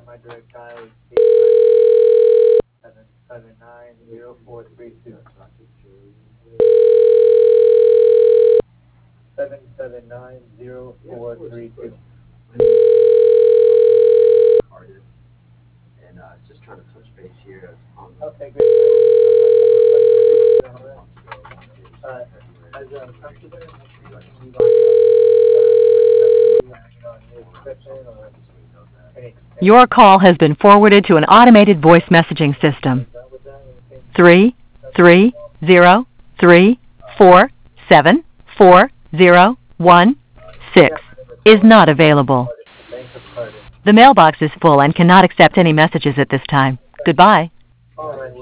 My direct dial is 779-0432. 779-0432. And just trying to touch base here on Okay, great. As comfortable, Your call has been forwarded to an automated voice messaging system. 33034740116 is not available. The mailbox is full and cannot accept any messages at this time. Goodbye.